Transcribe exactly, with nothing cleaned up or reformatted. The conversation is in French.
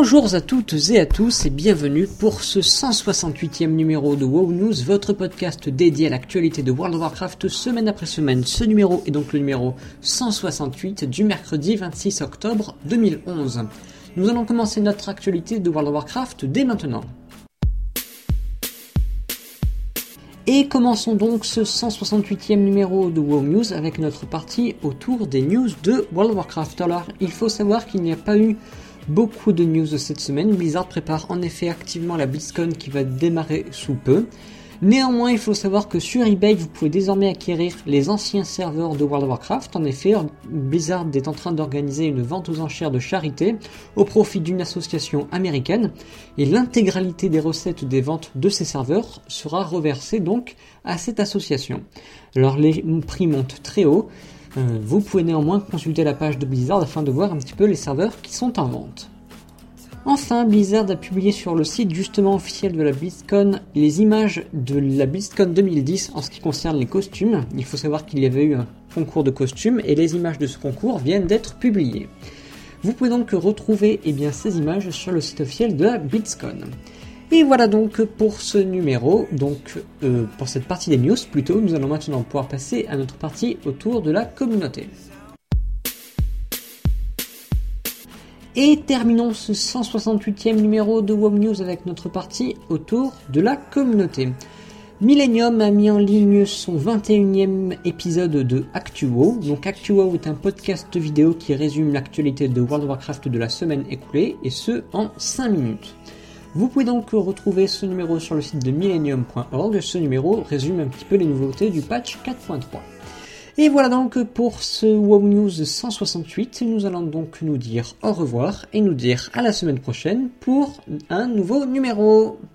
Bonjour à toutes et à tous et bienvenue pour ce cent soixante-huitième numéro de WoW News, votre podcast dédié à l'actualité de World of Warcraft semaine après semaine. Ce numéro est donc le numéro cent soixante-huit du mercredi vingt-six octobre deux mille onze. Nous allons commencer notre actualité de World of Warcraft dès maintenant. Et commençons donc ce cent soixante-huitième numéro de WoW News avec notre partie autour des news de World of Warcraft. Alors, il faut savoir qu'il n'y a pas eu beaucoup de news cette semaine. Blizzard prépare en effet activement la BlizzCon qui va démarrer sous peu. Néanmoins, il faut savoir que sur eBay, vous pouvez désormais acquérir les anciens serveurs de World of Warcraft. En effet, Blizzard est en train d'organiser une vente aux enchères de charité au profit d'une association américaine et l'intégralité des recettes des ventes de ces serveurs sera reversée donc à cette association. Alors les prix montent très haut. Euh, vous pouvez néanmoins consulter la page de Blizzard afin de voir un petit peu les serveurs qui sont en vente. Enfin, Blizzard a publié sur le site justement officiel de la BlizzCon les images de la BlizzCon deux mille dix en ce qui concerne les costumes. Il faut savoir qu'il y avait eu un concours de costumes et les images de ce concours viennent d'être publiées. Vous pouvez donc retrouver eh bien, ces images sur le site officiel de la BlizzCon. Et voilà donc pour ce numéro, donc euh, pour cette partie des news plutôt, nous allons maintenant pouvoir passer à notre partie autour de la communauté. Et terminons ce cent soixante-huitième numéro de WoW News avec notre partie autour de la communauté. Millennium a mis en ligne son vingt et unième épisode de ActuWoW. Donc ActuWoW est un podcast vidéo qui résume l'actualité de World of Warcraft de la semaine écoulée, et ce en cinq minutes. Vous pouvez donc retrouver ce numéro sur le site de millennium point org. Ce numéro résume un petit peu les nouveautés du patch quatre point trois. Et voilà donc pour ce WoW News cent soixante-huit, nous allons donc nous dire au revoir et nous dire à la semaine prochaine pour un nouveau numéro.